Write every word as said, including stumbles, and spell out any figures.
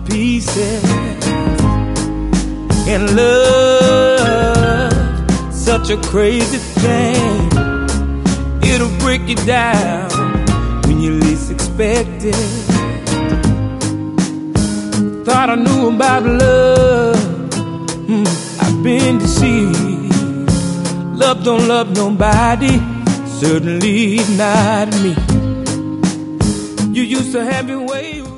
pieces. And love, such a crazy thing. It'll break you down when you least expect it. Thought I knew about love, mm, I've been deceived. Love don't love nobody, certainly not me. You used to have your way.